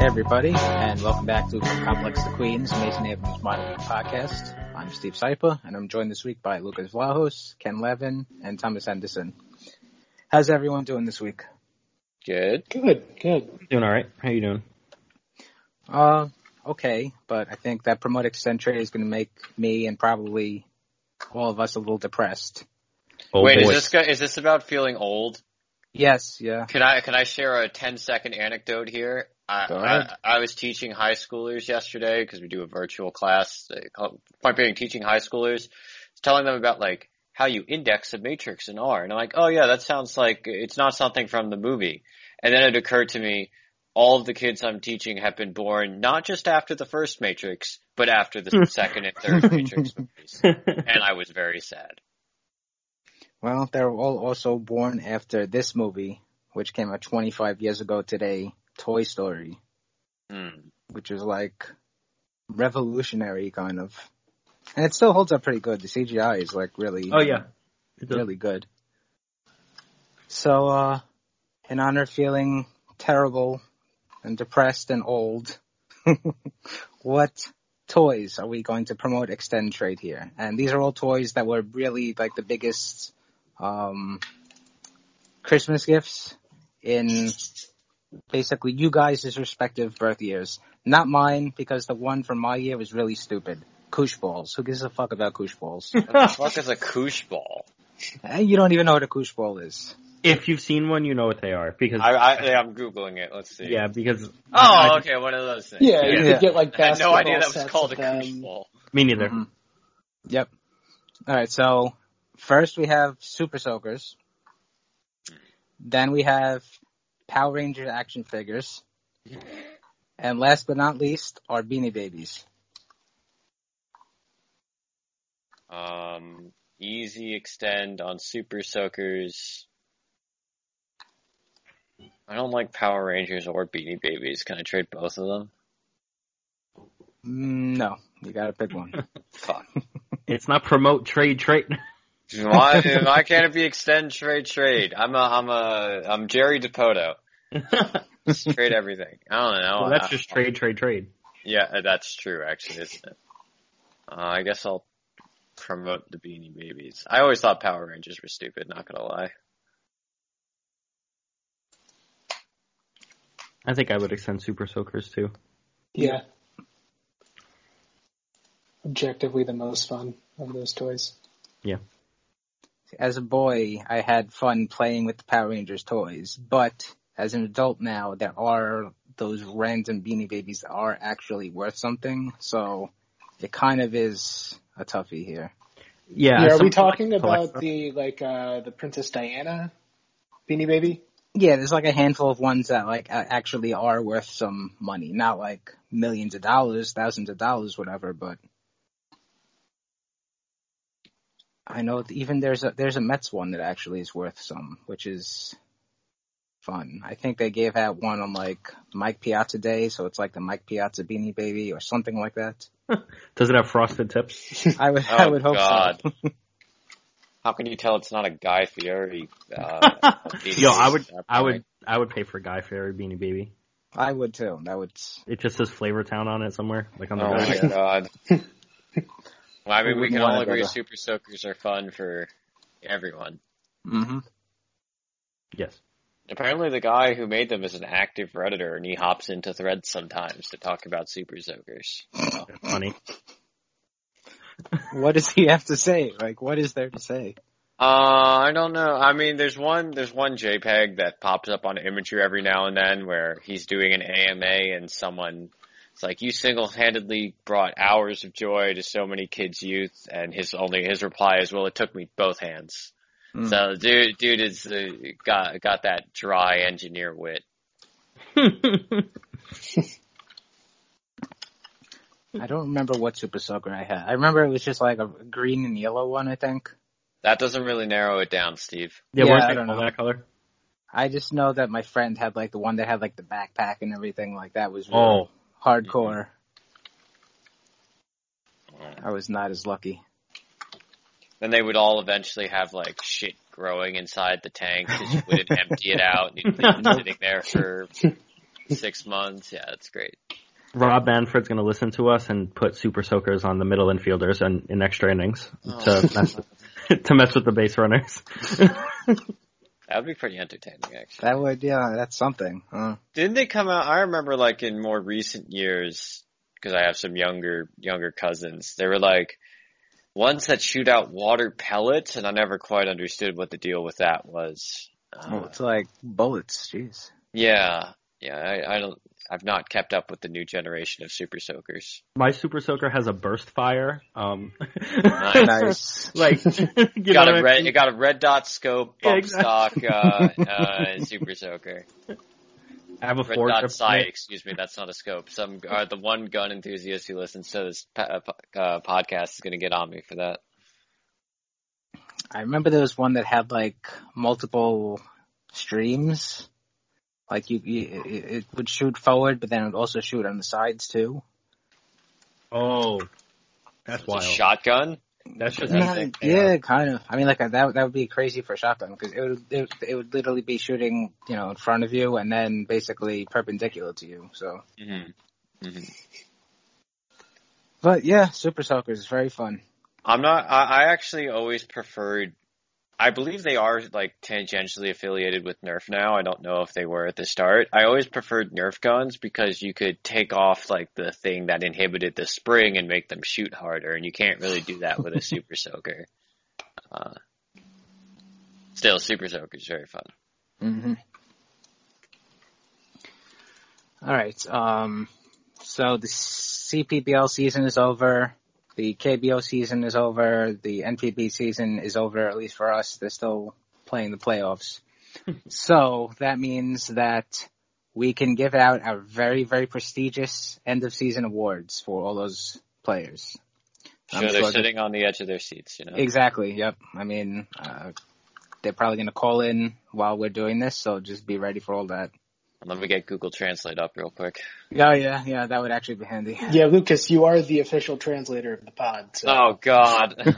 everybody, and welcome back to Complex to Queens, Mason Avenue's Modern Podcast. I'm Steve Saipa, and I'm joined this week by Lucas Vlahos, Ken Levin, and Thomas Henderson. How's everyone doing this week? Good. Good. Doing all right. How you doing? Okay, but I think that promote extend trade is going to make me and probably all of us a little depressed. Oh, Wait, boy. is this about feeling old? Yes, yeah. Can I share a 10-second anecdote here? Go ahead. I was teaching high schoolers yesterday because we do a virtual class. Point being, teaching high schoolers, telling them about like how you index a matrix in R, and I'm like, oh yeah, that sounds like it's not something from the movie. And then it occurred to me, all of the kids I'm teaching have been born not just after the first Matrix, but after the second and third Matrix movies, and I was very sad. Well, they're all also born after this movie, which came out 25 years ago today, Toy Story, which is like revolutionary kind of. And it still holds up pretty good. The CGI is like really, really good. So, in honor of feeling terrible and depressed and old, what toys are we going to promote extend trade here? And these are all toys that were really like the biggest Christmas gifts in basically you guys' respective birth years. Not mine, because the one from my year was really stupid. Koosh balls. Who gives a fuck about koosh balls? What the fuck is a koosh ball? You don't even know what a koosh ball is. If you've seen one, you know what they are. Because I'm Googling it. Let's see. Yeah, because... okay, one of those things. Yeah, you could get like I had no basketball idea that was sets called a of them. koosh ball. Me neither. Mm-hmm. Yep. Alright, so first we have Super Soakers. Then we have Power Rangers action figures. And last but not least are Beanie Babies. Easy extend on Super Soakers. I don't like Power Rangers or Beanie Babies. Can I trade both of them? No, you gotta pick one. Fuck. It's not promote trade. Why can't it be extend trade? I'm Jerry Dipoto. Just trade everything. I don't know. Well, that's just trade. Yeah, that's true, actually, isn't it? I guess I'll promote the Beanie Babies. I always thought Power Rangers were stupid, not gonna lie. I think I would extend Super Soakers too. Yeah. Objectively the most fun of those toys. Yeah. As a boy, I had fun playing with the Power Rangers toys, but as an adult now, there are those random Beanie Babies that are actually worth something, so it kind of is a toughie here. Yeah. Are we talking about the Princess Diana Beanie Baby? Yeah, there's like a handful of ones that like actually are worth some money. Not like millions of dollars, thousands of dollars, whatever, but I know even there's a Mets one that actually is worth some, which is fun. I think they gave out one on like Mike Piazza Day, so it's like the Mike Piazza Beanie Baby or something like that. Does it have frosted tips? I would hope God. so. How can you tell it's not a Guy Fieri? Yo, I would pay for Guy Fieri Beanie Baby. I would too. That would. It just says Flavor Town on it somewhere, like on the Oh back. my God. Well, I mean, we can all agree Whatever. Super Soakers are fun for everyone. Mm-hmm. Yes. Apparently the guy who made them is an active Redditor, and he hops into threads sometimes to talk about Super Soakers. So. Funny. What does he have to say? Like, what is there to say? I don't know. I mean, there's one JPEG that pops up on imagery every now and then where he's doing an AMA and it's like, you single-handedly brought hours of joy to so many kids' youth, and his reply is, well, it took me both hands. So, dude is got that dry engineer wit. I don't remember what Super Soaker I had. I remember it was just like a green and yellow one, I think. That doesn't really narrow it down, Steve. Yeah, I weren't they don't all know. that color? I just know that my friend had like the one that had like the backpack and everything. Like that was really hardcore. I was not as lucky. Then they would all eventually have like shit growing inside the tank because you wouldn't empty it out and you'd be sitting there for 6 months. Yeah, that's great. Rob Manfred's going to listen to us and put super soakers on the middle infielders and in extra innings to mess with the base runners. That would be pretty entertaining, actually. That would, yeah, that's something. Didn't they come out? I remember, like, in more recent years, because I have some younger cousins, they were like ones that shoot out water pellets, and I never quite understood what the deal with that was. It's like bullets, jeez. Yeah, I've not kept up with the new generation of super soakers. My super soaker has a burst fire. Nice. Like, it got a red dot scope, bump stock, super soaker. I have a red dot sight. Excuse me, that's not a scope. The one gun enthusiast who listens to this podcast is going to get on me for that. I remember there was one that had like multiple streams. Like it would shoot forward, but then it would also shoot on the sides too. Oh, that's wild. Shotgun? That's just yeah, kind of. I mean, like that would be crazy for a shotgun because it would literally be shooting, in front of you and then basically perpendicular to you. So. Mm-hmm. But yeah, Super Soakers is very fun. I actually always preferred. I believe they are like tangentially affiliated with Nerf now. I don't know if they were at the start. I always preferred Nerf guns because you could take off like the thing that inhibited the spring and make them shoot harder, and you can't really do that with a Super Soaker. Still, Super Soaker is very fun. Mm-hmm. All right. So the CPBL season is over. The KBO season is over. The NPB season is over, at least for us. They're still playing the playoffs. So that means that we can give out our very, very prestigious end-of-season awards for all those players. Sure, they're sitting on the edge of their seats, Exactly, yep. I mean, they're probably going to call in while we're doing this, so just be ready for all that. Let me get Google Translate up real quick. Oh, yeah, that would actually be handy. Yeah, Lucas, you are the official translator of the pod. So. Oh, God.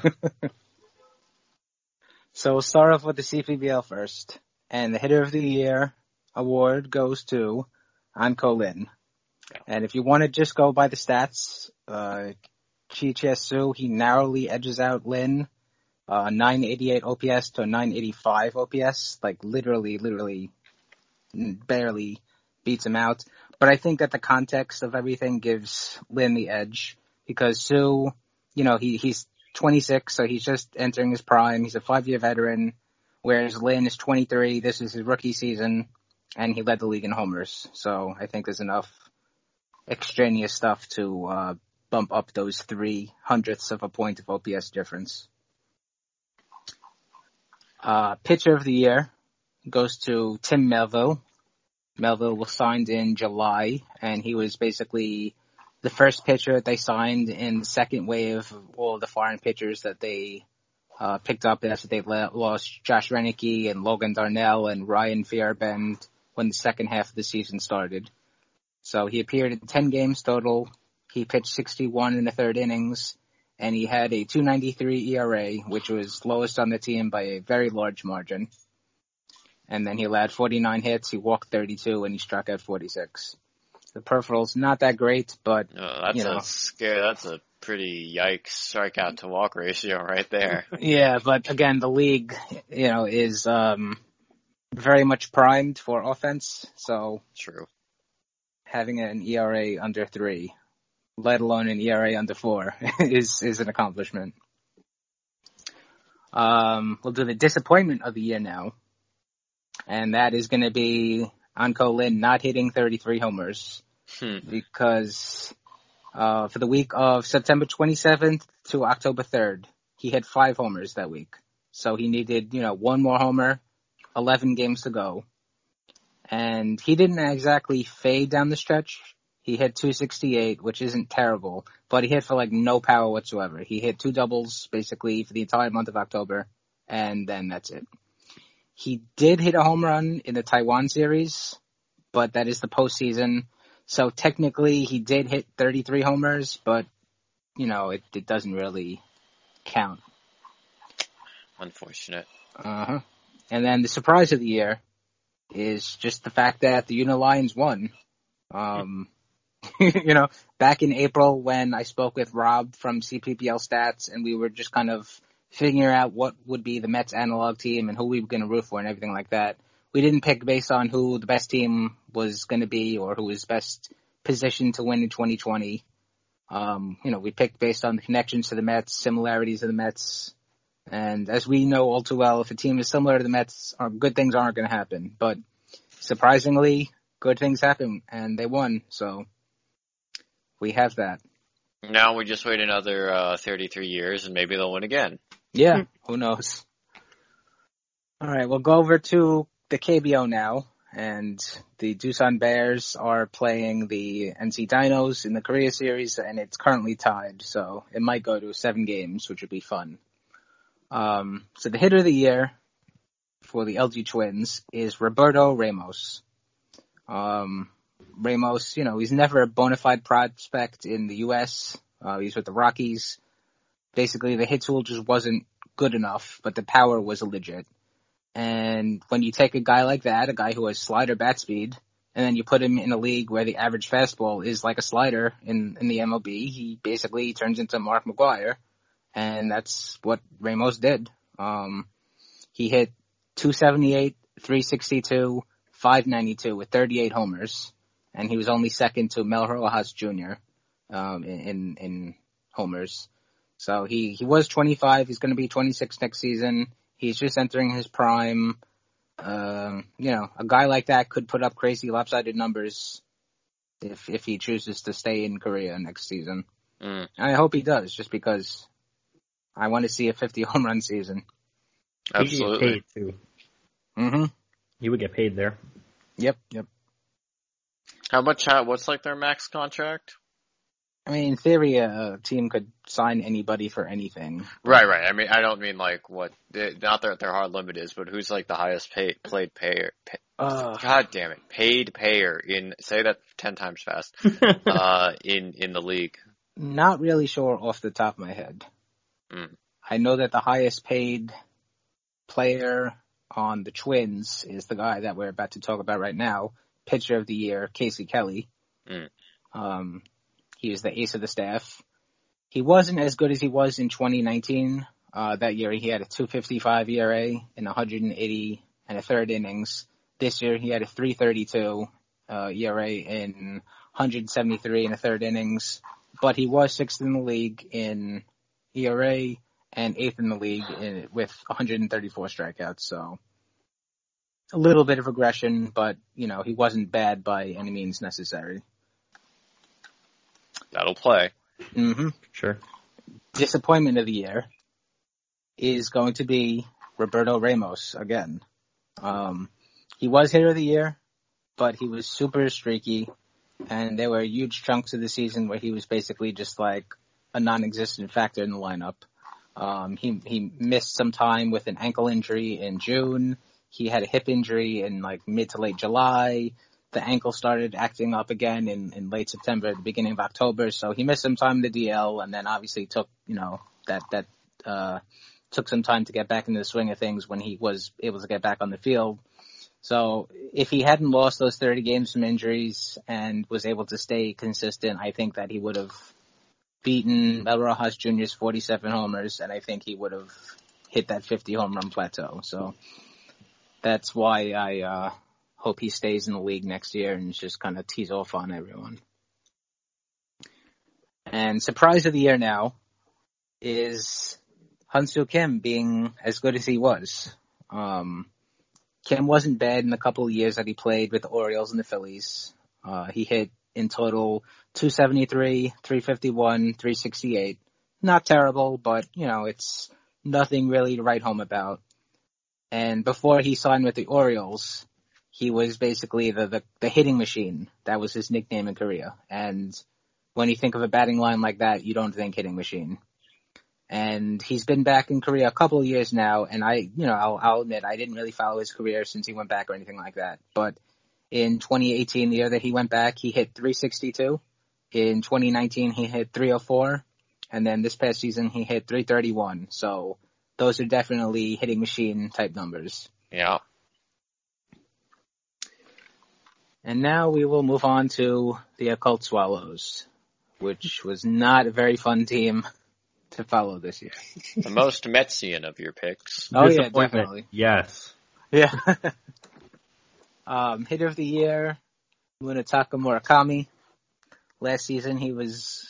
So we'll start off with the CPBL first. And the Hitter of the Year award goes to Anko Lin. Yeah. And if you want to just go by the stats, Chi-Chie-Su, he narrowly edges out Lin, 988 OPS to a 985 OPS, like literally barely beats him out. But I think that the context of everything gives Lin the edge because Su, he's 26, so he's just entering his prime. He's a 5-year veteran, whereas Lin is 23. This is his rookie season, and he led the league in homers. So I think there's enough extraneous stuff to bump up those 0.03 of a point of OPS difference. Pitcher of the Year goes to Tim Melville. Melville was signed in July, and he was basically the first pitcher they signed in the second wave of all the foreign pitchers that they picked up after they lost Josh Renicky and Logan Darnell and Ryan Fierbend when the second half of the season started. So he appeared in 10 games total. He pitched 61 in the third innings, and he had a 2.93 ERA, which was lowest on the team by a very large margin. And then he allowed 49 hits, he walked 32, and he struck out 46. The peripheral's not that great, but, That's a pretty yikes strikeout to walk ratio right there. Yeah, but again, the league, is very much primed for offense, so. True. Having an ERA under 3, let alone an ERA under 4, is an accomplishment. We'll do the disappointment of the year now. And that is going to be Anko Lin not hitting 33 homers because for the week of September 27th to October 3rd, he hit 5 homers that week. So he needed, one more homer, 11 games to go. And he didn't exactly fade down the stretch. He hit 268, which isn't terrible, but he hit for no power whatsoever. He hit 2 doubles basically for the entire month of October, and then that's it. He did hit a home run in the Taiwan series, but that is the postseason. So technically he did hit 33 homers, but, it doesn't really count. Unfortunate. Uh-huh. And then the surprise of the year is just the fact that the Unilions won. Back in April when I spoke with Rob from CPPL Stats and we were just kind of figuring out what would be the Mets analog team and who we were going to root for and everything like that. We didn't pick based on who the best team was going to be or who was best positioned to win in 2020. We picked based on the connections to the Mets, similarities of the Mets. And as we know all too well, if a team is similar to the Mets, good things aren't going to happen. But surprisingly, good things happen, and they won. So we have that. Now we just wait another 33 years, and maybe they'll win again. Yeah, who knows? All right, we'll go over to the KBO now. And the Doosan Bears are playing the NC Dinos in the Korea series, and it's currently tied. So it might go to 7 games, which would be fun. So the hitter of the year for the LG Twins is Roberto Ramos. Ramos, he's never a bona fide prospect in the U.S. He's with the Rockies. Basically, the hit tool just wasn't good enough, but the power was legit. And when you take a guy like that, a guy who has slider bat speed, and then you put him in a league where the average fastball is like a slider in the MLB, he basically turns into Mark McGwire. And that's what Ramos did. He hit 278, 362, 592 with 38 homers. And he was only second to Mel Rojas Jr. In homers. So he was 25. He's going to be 26 next season. He's just entering his prime. A guy like that could put up crazy lopsided numbers if he chooses to stay in Korea next season. I hope he does, just because I want to see a 50 home run season. Absolutely. He get paid too. Mm-hmm. He would get paid there. Yep. How much? What's like their max contract? I mean, in theory, a team could sign anybody for anything. Right. I mean, I don't mean like what, not that their hard limit is, but who's like the highest paid payer? God damn it, paid payer say that 10 times fast. In the league. Not really sure off the top of my head. I know that the highest paid player on the Twins is the guy that we're about to talk about right now, pitcher of the year, Casey Kelly. He was the ace of the staff. He wasn't as good as he was in 2019. That year he had a 2.55 ERA in 180 and a third innings. This year he had a 3.32 ERA in 173 and a third innings. But he was 6th in the league in ERA and 8th in the league with 134 strikeouts. So a little bit of regression, but he wasn't bad by any means necessary. That'll play. Mm-hmm. Sure. Disappointment of the year is going to be Roberto Ramos again. He was hitter of the year, but he was super streaky, and there were huge chunks of the season where he was basically just like a non-existent factor in the lineup. He missed some time with an ankle injury in June. He had a hip injury in like mid to late July. The ankle started acting up again in late September, the beginning of October. So he missed some time in the DL, and then obviously took took some time to get back into the swing of things when he was able to get back on the field. So if he hadn't lost those 30 games from injuries and was able to stay consistent, I think that he would have beaten Mel Rojas Jr.'s 47 homers, and I think he would have hit that 50 home run plateau. So that's why I hope he stays in the league next year and just kind of tease off on everyone. And surprise of the year now is Hyun-Soo Kim being as good as he was. Kim wasn't bad in the couple of years that he played with the Orioles and the Phillies. He hit in total 273, 351, 368. Not terrible, but, it's nothing really to write home about. And before he signed with the Orioles, he was basically the hitting machine. That was his nickname in Korea. And when you think of a batting line like that, you don't think hitting machine. And he's been back in Korea a couple of years now, and I'll admit I didn't really follow his career since he went back or anything like that. But in 2018, the year that he went back, he hit 362. In 2019, he hit 304. And then this past season, he hit 331. So those are definitely hitting machine type numbers. Yeah. And now we will move on to the Occult Swallows, which was not a very fun team to follow this year. The most Metsian of your picks. Oh yeah, definitely. Yes. Yeah. Hitter of the year, Munetaka Murakami. Last season he was,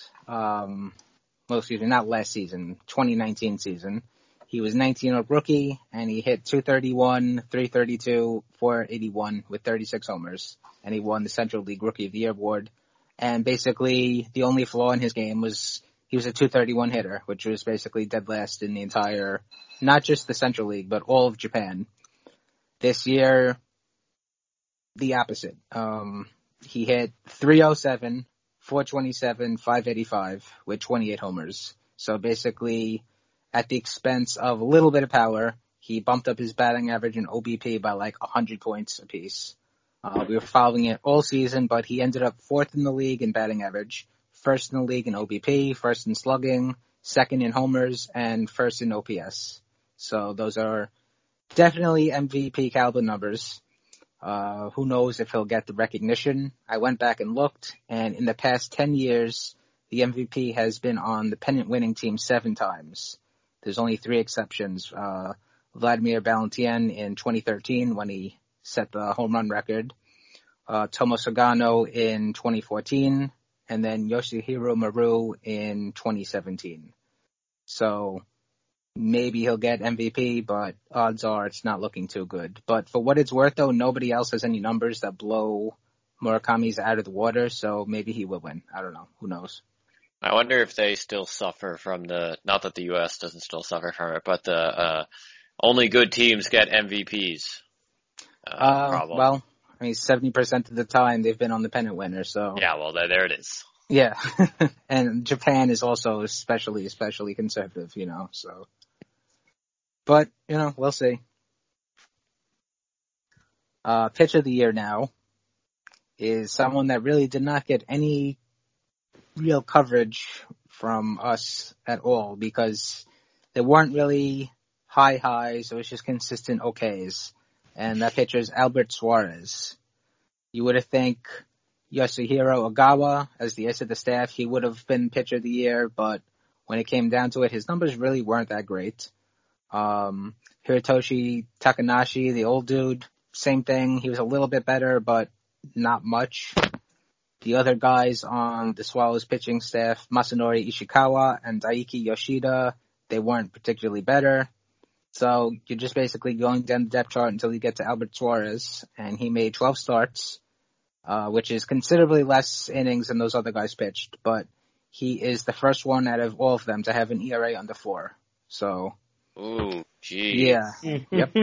not last season, 2019 season. He was 19-year-old rookie, and he hit 231, 332, 481 with 36 homers, and he won the Central League Rookie of the Year award. And basically, the only flaw in his game was he was a 231 hitter, which was basically dead last in the entire, not just the Central League, but all of Japan. This year, the opposite. He hit 307, 427, 585 with 28 homers. So basically, at the expense of a little bit of power, he bumped up his batting average and OBP by like 100 points apiece. We were following it all season, but he ended up fourth in the league in batting average, first in the league in OBP, first in slugging, second in homers, and first in OPS. So those are definitely MVP caliber numbers. Who knows if he'll get the recognition. I went back and looked, and in the past 10 years, the MVP has been on the pennant winning team 7 times. There's only 3 exceptions. Vladimir Valentien in 2013 when he set the home run record. Tomo Sugano in 2014. And then Yoshihiro Maru in 2017. So maybe he'll get MVP, but odds are it's not looking too good. But for what it's worth, though, nobody else has any numbers that blow Murakami's out of the water, so maybe he will win. I don't know. Who knows? I wonder if they still suffer from not that the U.S. doesn't still suffer from it, but the only good teams get MVPs problem. Well, I mean, 70% of the time they've been on the pennant winner, so. Yeah, well, there it is. Yeah. And Japan is also especially conservative, so. But, we'll see. Pitch of the year now is someone that really did not get any real coverage from us at all because there weren't really high highs. It was just consistent okays. And that pitcher is Albert Suarez. You would have think Yoshihiro Ogawa, as the ace of the staff, he would have been pitcher of the year, but when it came down to it, his numbers really weren't that great. Hirotoshi Takanashi, the old dude, same thing. He was a little bit better, but not much. The other guys on the Swallows pitching staff, Masanori Ishikawa and Daiki Yoshida, they weren't particularly better. So you're just basically going down the depth chart until you get to Albert Suarez, and he made 12 starts, which is considerably less innings than those other guys pitched, but he is the first one out of all of them to have an ERA under 4. So. Ooh, gee. Yeah. Yep.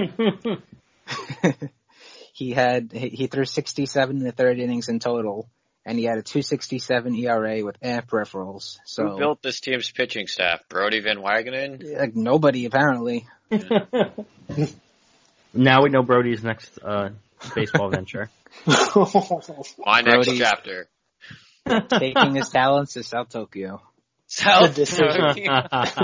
He threw 67 in the third innings in total, and he had a 2.67 ERA with peripherals. So. Who built this team's pitching staff? Brody Van Wagenen? Like nobody, apparently. Now we know Brody's next baseball venture. My next chapter. Taking his talents to South Tokyo. South Tokyo.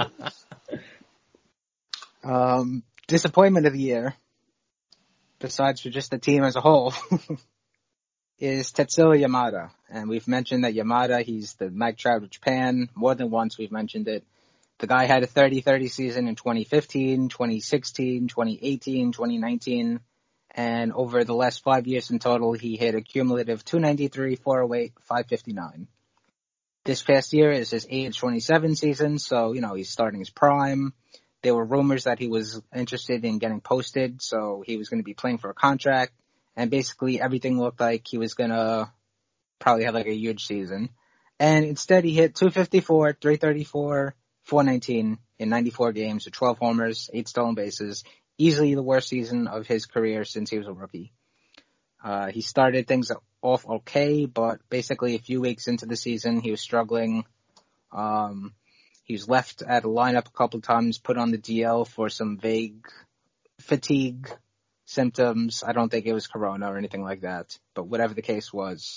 Disappointment of the year, besides for just the team as a whole, is Tetsuya Yamada. And we've mentioned that Yamada, he's the Mike Trout of Japan. More than once we've mentioned it. The guy had a 30-30 season in 2015, 2016, 2018, 2019. And over the last 5 years in total, he hit a cumulative 293, 408, 559. This past year is his age 27 season, so, he's starting his prime. There were rumors that he was interested in getting posted, so he was going to be playing for a contract. And basically everything looked like he was going to probably have like a huge season. And instead he hit 254, 334, 419 in 94 games with 12 homers, 8 stolen bases. Easily the worst season of his career since he was a rookie. He started things off okay, but basically a few weeks into the season, he was struggling. He was left at a lineup a couple of times, put on the DL for some vague fatigue symptoms. I don't think it was corona or anything like that, but whatever the case was,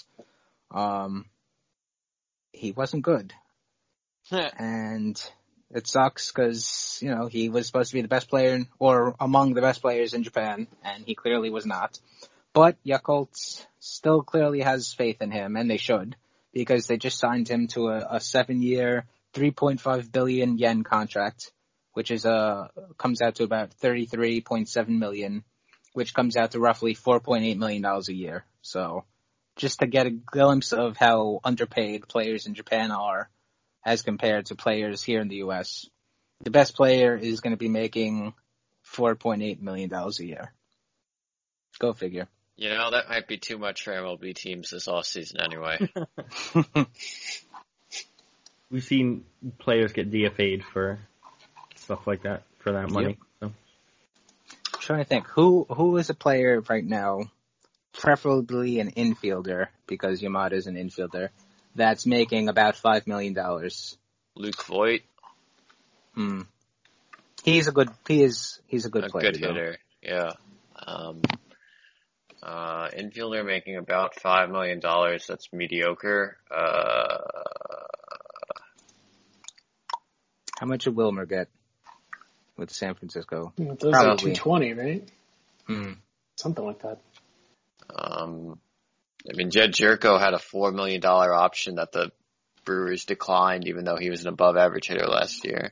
he wasn't good. And it sucks because, he was supposed to be the best player or among the best players in Japan, and he clearly was not. But Yakult still clearly has faith in him, and they should, because they just signed him to a 7-year, 3.5 billion yen contract, which is comes out to about 33.7 million, which comes out to roughly $4.8 million a year. So just to get a glimpse of how underpaid players in Japan are as compared to players here in the U.S., the best player is going to be making $4.8 million a year. Go figure. You know, that might be too much for MLB teams this offseason anyway. We've seen players get DFA'd for stuff like that, for that money. Yep. So. I'm trying to think. Who is a player right now, preferably an infielder, because Yamada is an infielder, that's making about $5 million? Luke Voigt. He's a good player. Good hitter, yeah. Infielder making about $5 million. That's mediocre. How much did Wilmer get with San Francisco? Those are 220, right? Something like that. I mean, Jed Jerko had a $4 million option that the Brewers declined, even though he was an above-average hitter last year.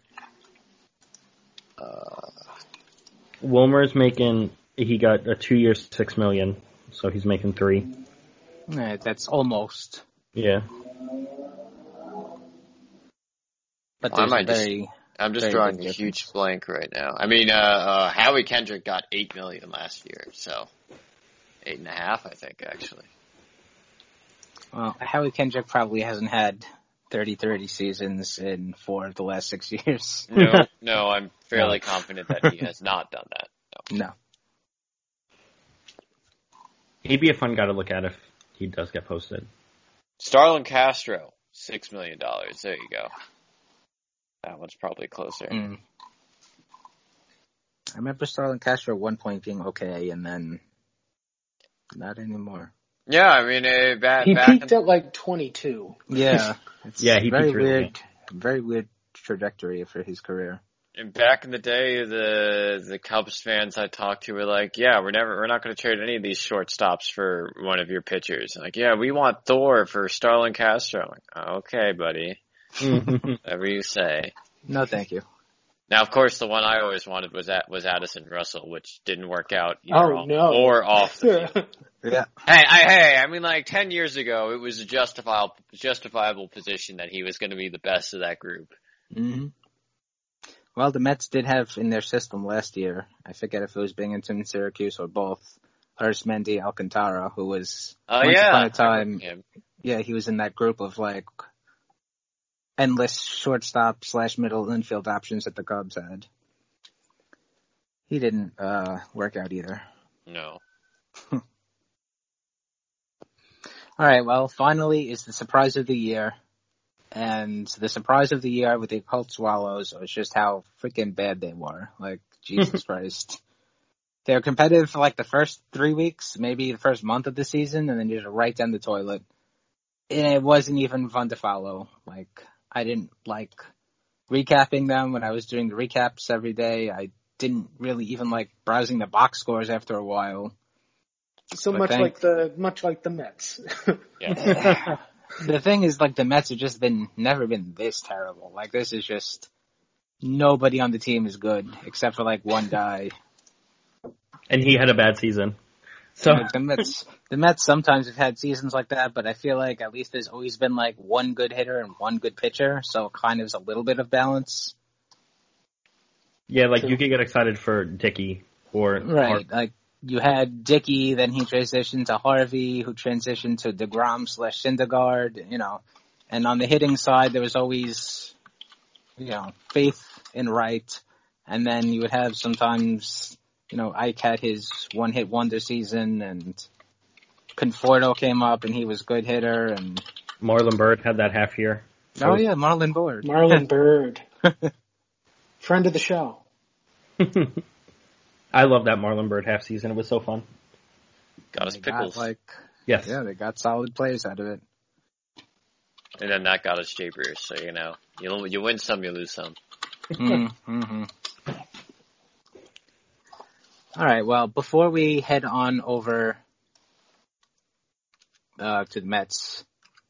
Wilmer's he got a 2 years, $6 million, so he's making $3 million. Right, that's almost. Yeah. But I'm just drawing a huge blank right now. I mean, Howie Kendrick got $8 million last year, so 8.5, I think, actually. Well, Howie Kendrick probably hasn't had 30 seasons in 4 of the last 6 years. No, I'm fairly confident that he has not done that. No. He'd be a fun guy to look at if he does get posted. Starlin Castro, $6 million. There you go. That one's probably closer. I remember Starlin Castro at one point being okay, and then not anymore. Yeah, I mean, he peaked at like 22. Yeah. He very peaked really very weird trajectory for his career. And back in the day, the Cubs fans I talked to were like, "Yeah, we're not going to trade any of these shortstops for one of your pitchers." Like, "Yeah, we want Thor for Starlin Castro." I'm like, "Okay, buddy, whatever you say." No, thank you. Now, of course, the one I always wanted was Addison Russell, which didn't work out or off the field. Yeah. Hey, I mean, like 10 years ago, it was a justifiable position that he was going to be the best of that group. Mm-hmm. Well, the Mets did have in their system last year, I forget if it was Binghamton, Syracuse, or both, Arismendi Alcantara, who was once upon a time, he was in that group of like endless shortstop / middle infield options that the Cubs had. He didn't work out either. No. All right, well, finally is the surprise of the year. And the surprise of the year with the Yakult Swallows was just how freaking bad they were. Like, Jesus Christ. They were competitive for like the first 3 weeks, maybe the first month of the season, and then just right down the toilet. And it wasn't even fun to follow. Like, I didn't like recapping them when I was doing the recaps every day. I didn't really even like browsing the box scores after a while. So much like the Mets. Yeah. The thing is, like, the Mets have never been this terrible. Like, this is just, nobody on the team is good, except for, like, one guy. And he had a bad season. So like, the Mets sometimes have had seasons like that, but I feel like at least there's always been, like, one good hitter and one good pitcher, so it kind of is a little bit of balance. Yeah, like, you could get excited for Dickey or... Right, like, you had Dickey, then he transitioned to Harvey, who transitioned to DeGrom / Syndergaard, And on the hitting side, there was always, faith in Wright. And then you would have sometimes, Ike had his one-hit wonder season, and Conforto came up, and he was a good hitter. And Marlon Byrd had that half year. Oh, yeah, Marlon Byrd. Marlon Byrd. Friend of the show. I love that Marlon Byrd half season. It was so fun. Got us pickles. Yes. Yeah, they got solid plays out of it. And then that got us Jay Bruce. So, you win some, you lose some. Mm-hmm. All right, well, before we head on over to the Mets.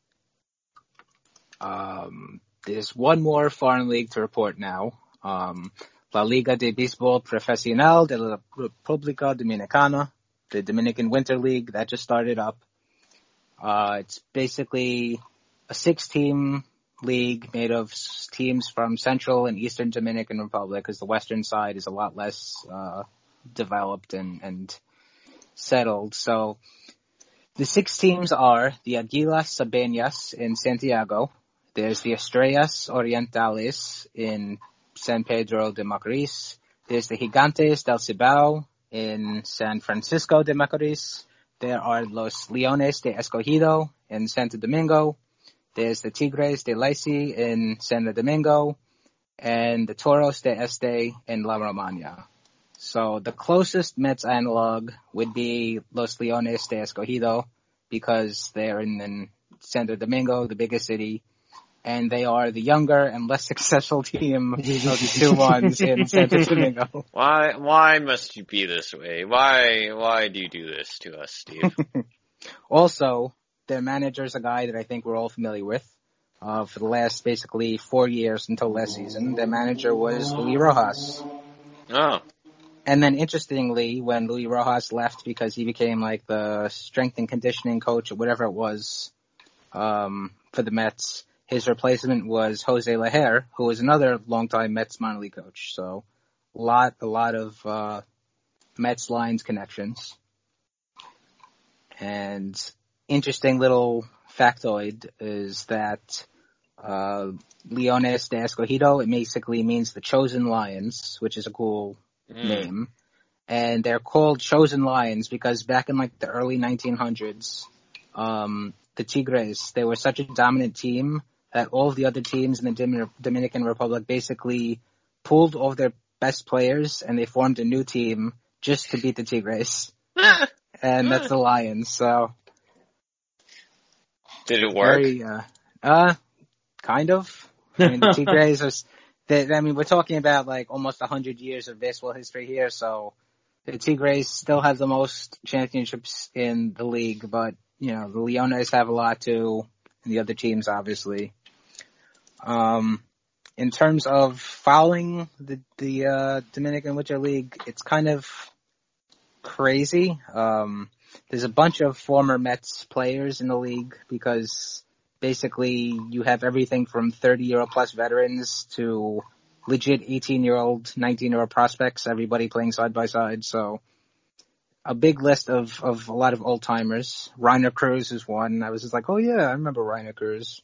There's one more foreign league to report now. La Liga de Béisbol Profesional de la República Dominicana, the Dominican Winter League, that just started up. It's basically a 6-team league made of teams from Central and Eastern Dominican Republic, because the western side is a lot less developed and settled. So the 6 teams are the Águilas Sabeñas in Santiago. There's the Estrellas Orientales in San Pedro de Macorís. There's the Gigantes del Cibao in San Francisco de Macorís. There are Los Leones de Escogido in Santo Domingo. There's the Tigres de Licey in Santo Domingo. And the Toros de Este in La Romana. So the closest Mets analog would be Los Leones de Escogido, because they're in Santo Domingo, the biggest city. And they are the younger and less successful team of the 2 ones in Santo Domingo. Why must you be this way? Why do you do this to us, Steve? Also, their manager's a guy that I think we're all familiar with. For the last basically 4 years until last season, their manager was Luis Rojas. Oh. And then interestingly, when Luis Rojas left because he became like the strength and conditioning coach or whatever it was, for the Mets, his replacement was Jose Lejer, who was another longtime Mets minor league coach. So a lot of Mets lines connections. And interesting little factoid is that Leones de Escogido, it basically means the Chosen Lions, which is a cool name. And they're called Chosen Lions because back in like the early 1900s, the Tigres, they were such a dominant team that all of the other teams in the Dominican Republic basically pulled all of their best players and they formed a new team just to beat the Tigres. And that's the Lions, so. Did it work? Kind of. I mean, the Tigres we're talking about like almost 100 years of baseball history here, so the Tigres still have the most championships in the league, but, you know, the Leones have a lot too, and the other teams, obviously. In terms of following the Dominican Winter League, it's kind of crazy. There's a bunch of former Mets players in the league because basically you have everything from 30-year-old plus veterans to legit 18-year-old, 19-year-old prospects, everybody playing side by side. So a big list of a lot of old timers. Reiner Cruz is one. I was just like, oh yeah, I remember Reiner Cruz.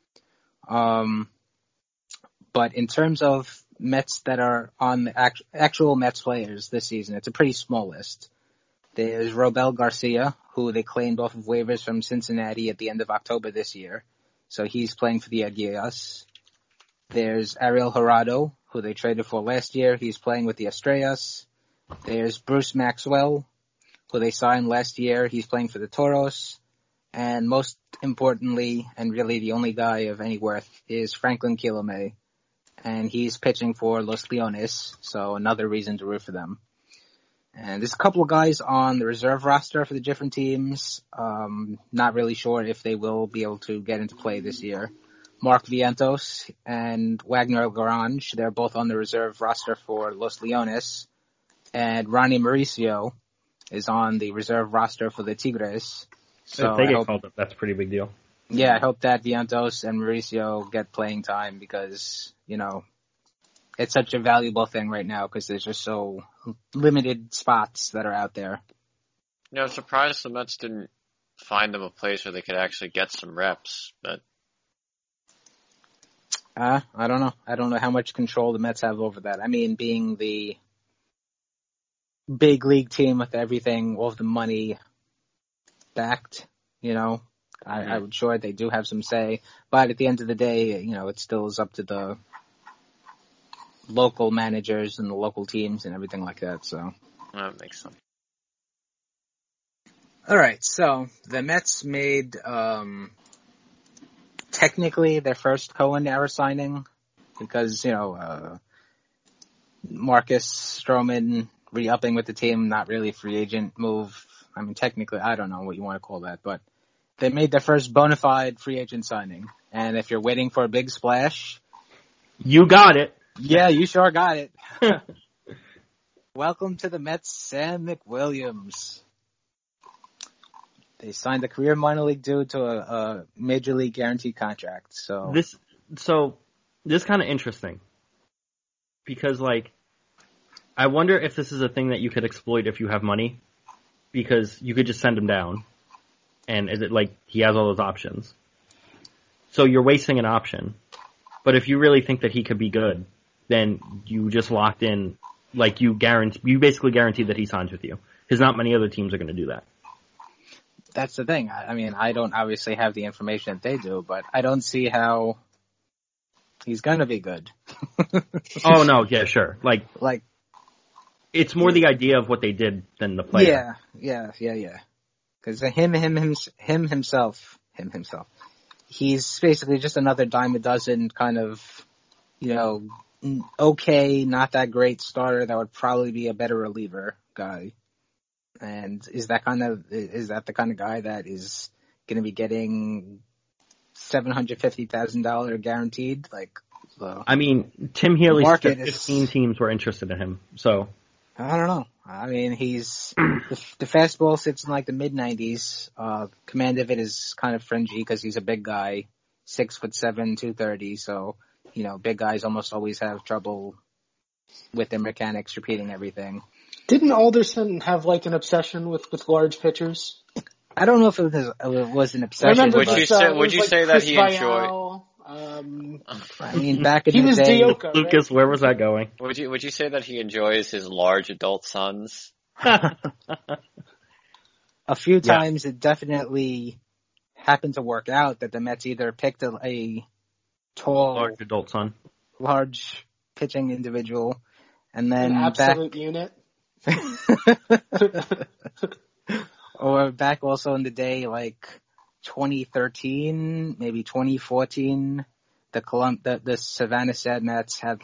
But in terms of Mets that are on the actual Mets players this season, it's a pretty small list. There's Robel Garcia, who they claimed off of waivers from Cincinnati at the end of October this year. So he's playing for the Águilas. There's Ariel Jurado, who they traded for last year. He's playing with the Estrellas. There's Bruce Maxwell, who they signed last year. He's playing for the Toros. And most importantly, and really the only guy of any worth, is Franklin Kilome. And he's pitching for Los Leones, so another reason to root for them. And there's a couple of guys on the reserve roster for the different teams. Not really sure if they will be able to get into play this year. Mark Vientos and Wagner Garage, they're both on the reserve roster for Los Leones. And Ronnie Mauricio is on the reserve roster for the Tigres. So if they get called up, that's a pretty big deal. Yeah, I hope that Vientos and Mauricio get playing time because, you know, it's such a valuable thing right now because there's just so limited spots that are out there. You know, I'm surprised the Mets didn't find them a place where they could actually get some reps, but. I don't know. I don't know how much control the Mets have over that. I mean, being the big league team with everything, all of the money backed, you know, I'm sure they do have some say. But at the end of the day, you know, it still is up to the local managers and the local teams and everything like that. So that makes sense. All right, so the Mets made technically their first Cohen era signing because, you know, Marcus Stroman re-upping with the team, not really a free agent move. I mean, technically, I don't know what you want to call that, but They made their first bona fide free agent signing. And if you're waiting for a big splash... You got it. Yeah, you sure got it. Welcome to the Mets, Sam McWilliams. They signed a career minor league dude to a major league guaranteed contract. So this is kind of interesting. Because, like, I wonder if this is a thing that you could exploit if you have money. Because you could just send him down. And is it like he has all those options? So you're wasting an option. But if you really think that he could be good, then you just locked in, like you basically guarantee that he signs with you. Because not many other teams are going to do that. That's the thing. I mean, I don't obviously have the information that they do, but I don't see how he's going to be good. Oh, no, yeah, sure. Like, it's more the idea of what they did than the player. Yeah. Because him himself, he's basically just another dime a dozen kind of, okay, not that great starter that would probably be a better reliever guy. And is that the kind of guy that is going to be getting $750,000 guaranteed? I mean, Tim Healy said 15 teams were interested in him, so. I don't know. I mean, the fastball sits in the mid-90s. Command of it is kind of fringy because he's a big guy, 6'7", 230. So, big guys almost always have trouble with their mechanics repeating everything. Didn't Alderson have an obsession with large pitchers? I don't know if it was an obsession. Would you say that he enjoyed? I mean, back in the day, Dioka, Lucas, right? where was that going? Would you say that he enjoys his large adult sons? A few times it definitely happened to work out that the Mets either picked a tall, large adult son, large pitching individual, and then an absolute unit. Or back also in the day, 2013, maybe 2014, the Savannah Sad Mets had